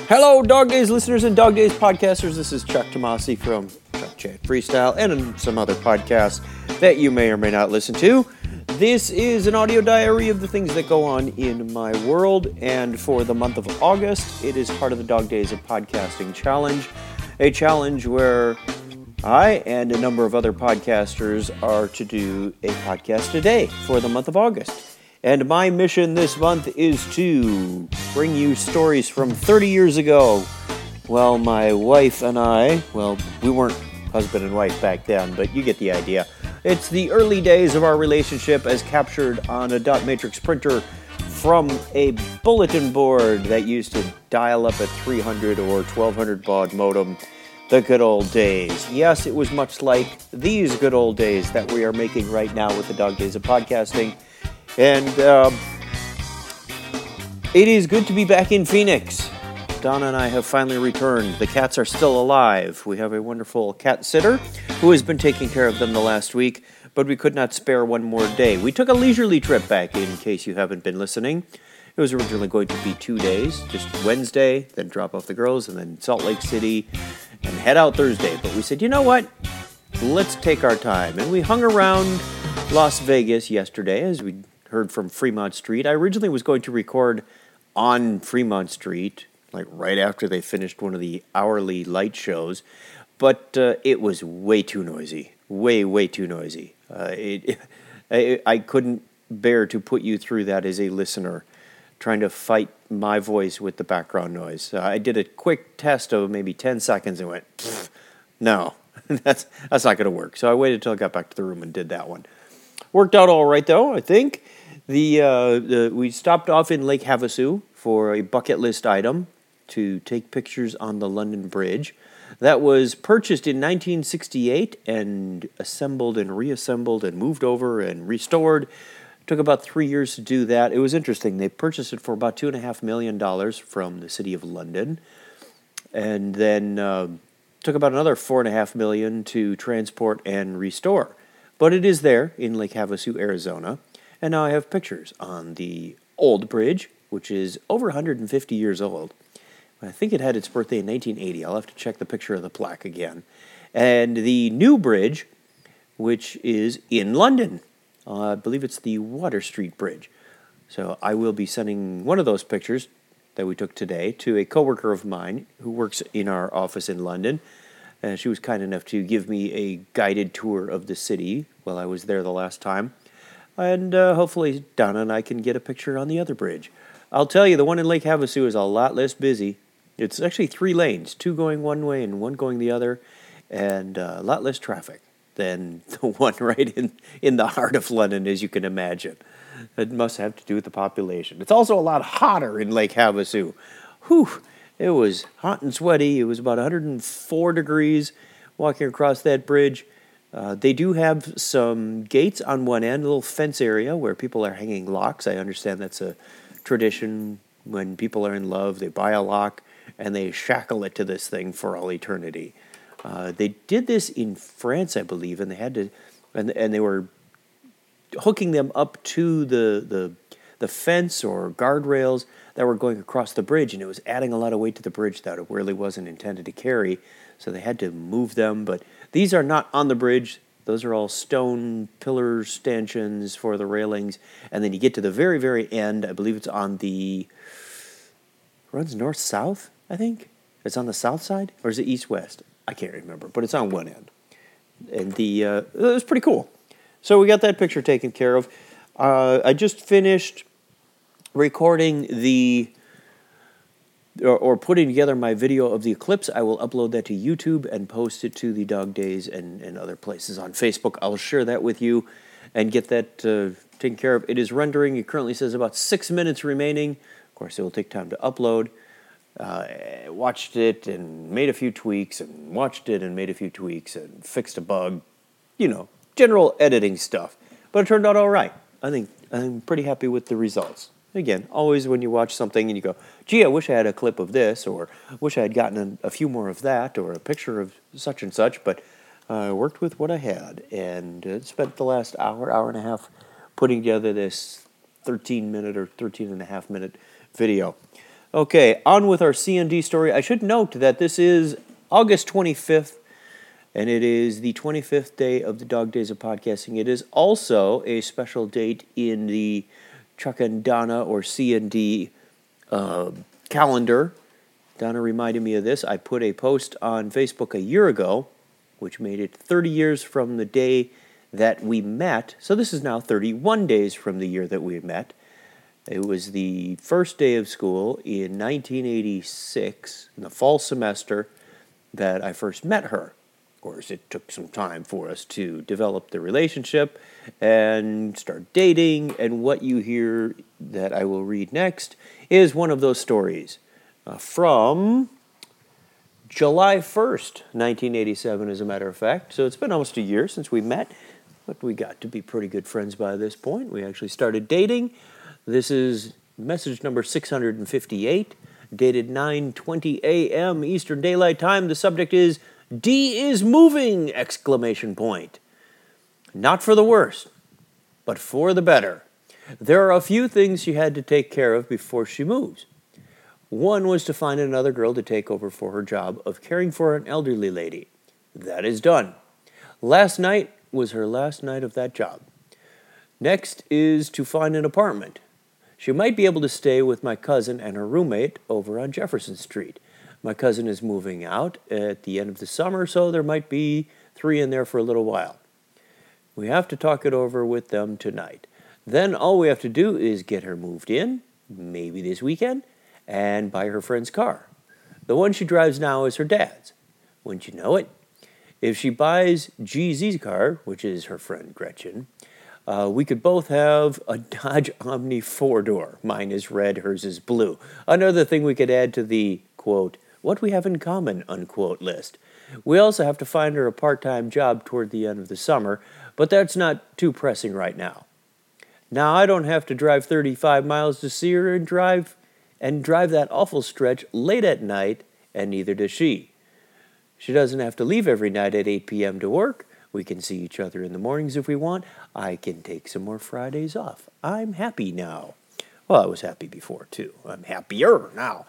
Hello, Dog Days listeners and Dog Days podcasters. This is Chuck Tomasi from Chuck Chat Freestyle and some other podcasts that you may or may not listen to. This is an audio diary of the things that go on in my world, and for the month of August, it is part of the Dog Days of Podcasting Challenge, a challenge where I and a number of other podcasters are to do a podcast a day for the month of August. And my mission this month is to bring you stories from 30 years ago. Well, my wife and I, we weren't husband and wife back then, but you get the idea. It's the early days of our relationship as captured on a dot matrix printer from a bulletin board that used to dial up a 300 or 1200 baud modem. The good old days. Yes, it was much like these good old days that we are making right now with the Dog Days of Podcasting. And it is good to be back in Phoenix. Donna and I have finally returned. The cats are still alive. We have a wonderful cat sitter who has been taking care of them the last week, but we could not spare one more day. We took a leisurely trip back, in case you haven't been listening. It was originally going to be 2 days, just Wednesday, then drop off the girls, and then Salt Lake City, and head out Thursday. But we said, you know what? Let's take our time. And we hung around Las Vegas yesterday, as we heard from Fremont Street. I originally was going to record on Fremont Street, like right after they finished one of the hourly light shows, but it was way too noisy. Way too noisy. I couldn't bear to put you through that as a listener, trying to fight my voice with the background noise. I did a quick test of maybe 10 seconds and went, no, that's not going to work. So I waited until I got back to the room and did that one. Worked out all right, though, I think. We stopped off in Lake Havasu for a bucket list item to take pictures on the London Bridge. That was purchased in 1968 and assembled and reassembled and moved over and restored. Took about 3 years to do that. It was interesting. They purchased it for about $2.5 million from the city of London, and then took about another $4.5 million to transport and restore. But it is there in Lake Havasu, Arizona. And now I have pictures on the old bridge, which is over 150 years old. I think it had its birthday in 1980. I'll have to check the picture of the plaque again. And the new bridge, which is in London. I believe it's the Water Street Bridge. So I will be sending one of those pictures that we took today to a coworker of mine who works in our office in London. She was kind enough to give me a guided tour of the city while I was there the last time. And hopefully Donna and I can get a picture on the other bridge. I'll tell you, the one in Lake Havasu is a lot less busy. It's actually 3 lanes, 2 going one way and 1 going the other, and a lot less traffic than the one right in the heart of London, as you can imagine. It must have to do with the population. It's also a lot hotter in Lake Havasu. Whew, it was hot and sweaty. It was about 104 degrees walking across that bridge. They do have some gates on one end, a little fence area where people are hanging locks. I understand that's a tradition. When people are in love, they buy a lock and they shackle it to this thing for all eternity. They did this in France, I believe, and they had to, and they were hooking them up to the fence or guardrails that were going across the bridge, and it was adding a lot of weight to the bridge that it really wasn't intended to carry. So they had to move them, but these are not on the bridge. Those are all stone pillar stanchions for the railings. And then you get to the very, very end. I believe it's on the... runs north-south, I think? It's on the south side? Or is it east-west? I can't remember, but it's on one end. And it was pretty cool. So we got that picture taken care of. I just finished recording or putting together my video of the eclipse. I will upload that to YouTube and post it to the Dog Days and other places on Facebook. I'll share that with you and get that taken care of. It is rendering. It currently says about 6 minutes remaining. Of course, it will take time to upload. Watched it and made a few tweaks, and watched it and made a few tweaks and fixed a bug. General editing stuff. But it turned out all right. I think I'm pretty happy with the results. Again, always when you watch something and you go, gee, I wish I had a clip of this, or wish I had gotten a few more of that, or a picture of such and such, but I worked with what I had, and spent the last hour and a half putting together this 13-minute or 13-and-a-half-minute video. Okay, on with our C&D story. I should note that this is August 25th, and it is the 25th day of the Dog Days of Podcasting. It is also a special date in the Chuck and Donna, or C&D, calendar. Donna reminded me of this. I put a post on Facebook a year ago, which made it 30 years from the day that we met. So this is now 31 days from the year that we met. It was the first day of school in 1986, in the fall semester, that I first met her. Of course, it took some time for us to develop the relationship and start dating, and what you hear that I will read next is one of those stories from July 1st, 1987, as a matter of fact. So it's been almost a year since we met, but we got to be pretty good friends by this point. We actually started dating. This is message number 658, dated 9:20 a.m. Eastern Daylight Time. The subject is, D is moving! Exclamation point. Not for the worse, but for the better. There are a few things she had to take care of before she moves. One was to find another girl to take over for her job of caring for an elderly lady. That is done. Last night was her last night of that job. Next is to find an apartment. She might be able to stay with my cousin and her roommate over on Jefferson Street. My cousin is moving out at the end of the summer, so there might be 3 in there for a little while. We have to talk it over with them tonight. Then all we have to do is get her moved in, maybe this weekend, and buy her friend's car. The one she drives now is her dad's. Wouldn't you know it? If she buys GZ's car, which is her friend Gretchen, we could both have a Dodge Omni 4-door. Mine is red, hers is blue. Another thing we could add to the, quote, what we have in common, unquote, list. We also have to find her a part-time job toward the end of the summer, but that's not too pressing right now. Now, I don't have to drive 35 miles to see her and drive that awful stretch late at night, and neither does she. She doesn't have to leave every night at 8 p.m. to work. We can see each other in the mornings if we want. I can take some more Fridays off. I'm happy now. Well, I was happy before, too. I'm happier now.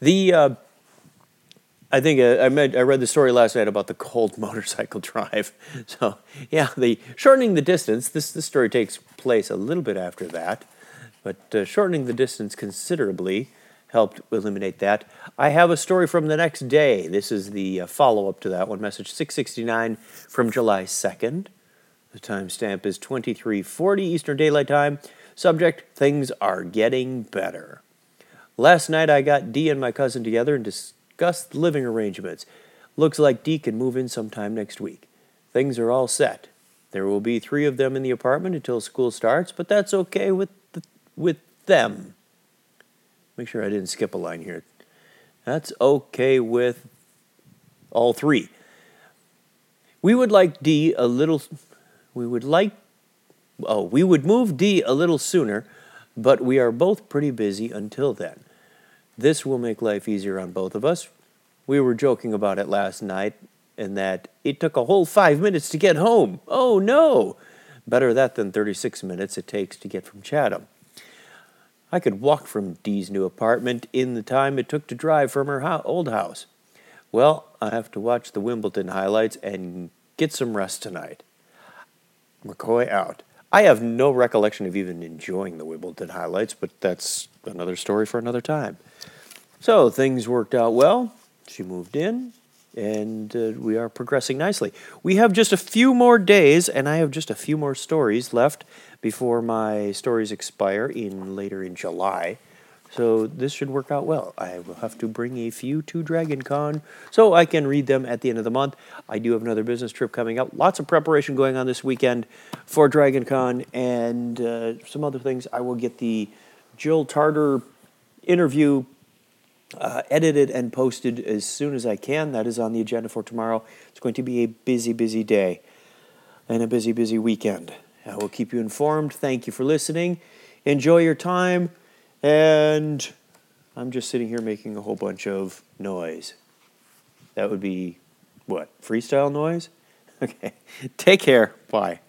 I think I read the story last night about the cold motorcycle drive. So, yeah, shortening the distance. This story takes place a little bit after that, but shortening the distance considerably helped eliminate that. I have a story from the next day. This is the follow-up to that one, message 669 from July 2nd. The timestamp is 23:40 Eastern Daylight Time. Subject, things are getting better. Last night I got Dee and my cousin together and discussed living arrangements. Looks like Dee can move in sometime next week. Things are all set. There will be 3 of them in the apartment until school starts, but that's okay with them. Make sure I didn't skip a line here. That's okay with all 3. We would move Dee a little sooner, but we are both pretty busy until then. This will make life easier on both of us. We were joking about it last night, and that it took a whole 5 minutes to get home. Oh no! Better that than 36 minutes it takes to get from Chatham. I could walk from Dee's new apartment in the time it took to drive from her old house. Well, I have to watch the Wimbledon highlights and get some rest tonight. McCoy out. I have no recollection of even enjoying the Wimbledon highlights, but that's another story for another time. So things worked out well. She moved in, and we are progressing nicely. We have just a few more days, and I have just a few more stories left before my stories expire later in July. So this should work out well. I will have to bring a few to Dragon Con so I can read them at the end of the month. I do have another business trip coming up. Lots of preparation going on this weekend for Dragon Con and some other things. I will get the Jill Tarter interview edited and posted as soon as I can. That is on the agenda for tomorrow. It's going to be a busy, busy day and a busy, busy weekend. I will keep you informed. Thank you for listening. Enjoy your time. And I'm just sitting here making a whole bunch of noise. That would be, what, freestyle noise? Okay. Take care. Bye.